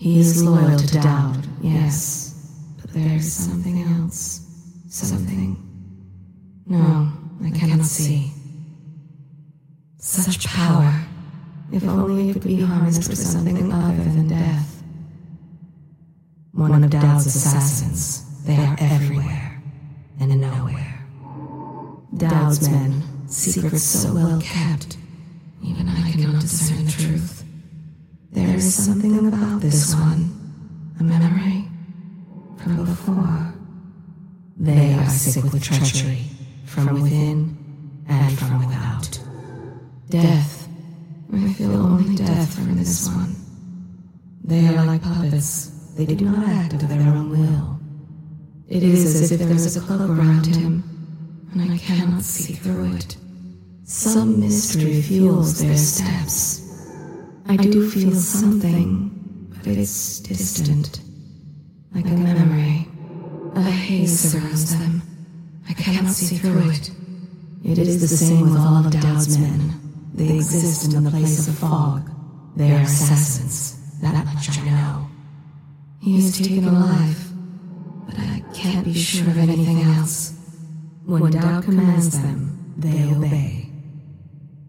He is loyal to Dowd, yes, but there is something else. Something. No, I cannot see. Such power. If only it could be harnessed for something other than death. One of Dowd's assassins. They are everywhere and nowhere. Dowd's men, secrets so well kept, even I cannot discern the truth. There is something about this one, a memory from before. They are sick with treachery, from within and from without. Death. I feel only death from this one. They are like puppets. They do not act of their own will. It is as if there is a cloak around him, and I cannot see through it. Some mystery fuels their steps. I do feel something, but it's distant, like a memory. A haze surrounds them. I cannot see through it. It is the same with all of Dowd's men. They exist in the place of fog. They are assassins. That much I know. He is taken alive, but I can't be sure of anything else. When Dowd commands them, they obey.